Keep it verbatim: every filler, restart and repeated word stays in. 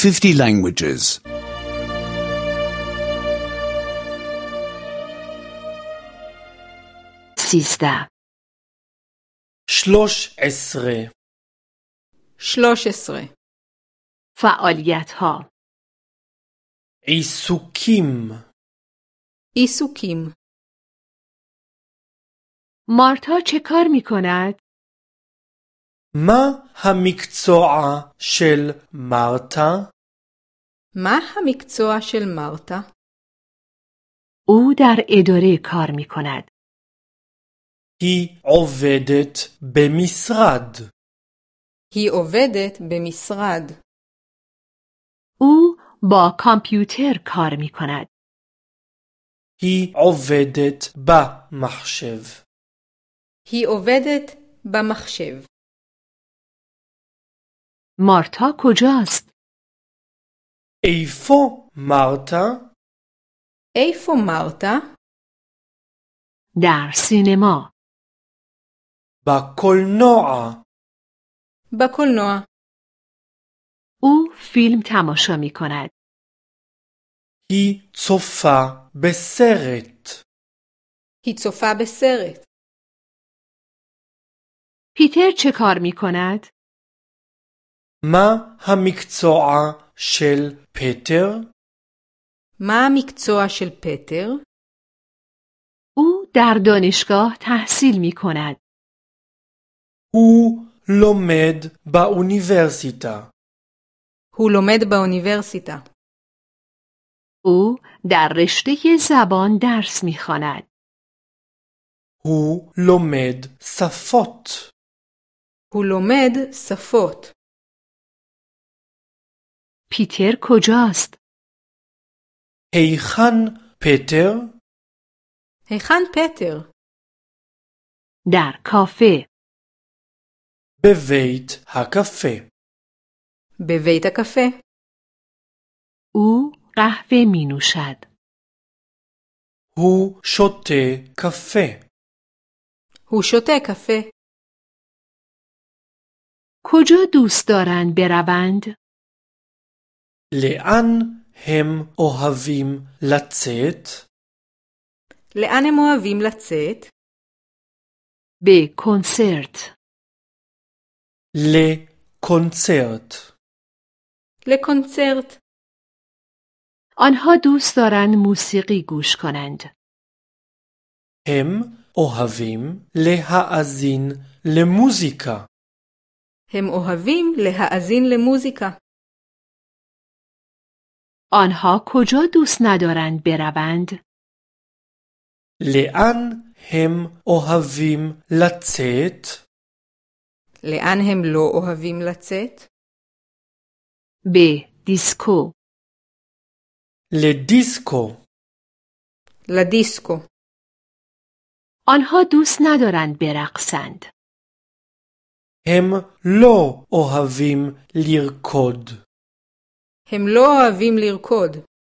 fifty languages. سیزده. שלוש עשרה. שלוש עשרה. فعالیت ها. עיסוקים. עיסוקים. مارتا چه کار می کند؟ מה המקצוע של מרתה? מה המקצוע של מרתה? او در اداره کار می کند. היא עובדת במשרד. היא עובדת במשרד. او با کامپیوتر کار می کند. היא עובדת במחשב. היא עובדת במחשב. مارتا کجاست؟ איפה מרתה? איפה מרתה? در سینما. בקולנוע. בקולנוע. او فیلم تماشا می کند. היא צופה בסרט. היא צופה בסרט. پیتر چه کار می کند؟ מה המקצוע של פטר? מה המקצוע של פטר? او در دانشگاه تحصیل می کند. הוא לומד באוניברסיטה. הוא לומד באוניברסיטה. او در רشته زبان درس می خواند. הוא לומד שפות. הוא לומד שפות. پیتر کجاست؟ היכן פטר? היכן פטר? در کافه. בבית הקפה. בבית הקפה. او قهوه می نوشد. הוא שותה קפה. הוא שותה קפה. کجا دوست دارند بروند؟ לאן הם אוהבים לצאת? לאן הם אוהבים לצאת? به کنسرت. לקונצרט. לקונצרט. آنها دوست دارند موسیقی گوش کنند. הם אוהבים להאזין למוזיקה. הם אוהבים להאזין למוזיקה. آنها کجا دوست ندارند بروند؟ לאן הם אוהבים לצאת? לאן הם לא אוהבים לצאת? به دیسکو. לדיסקו. לדיסקו. آنها دوست ندارند برقصند. הם לא אוהבים לרקוד. הם לא אוהבים לרקוד.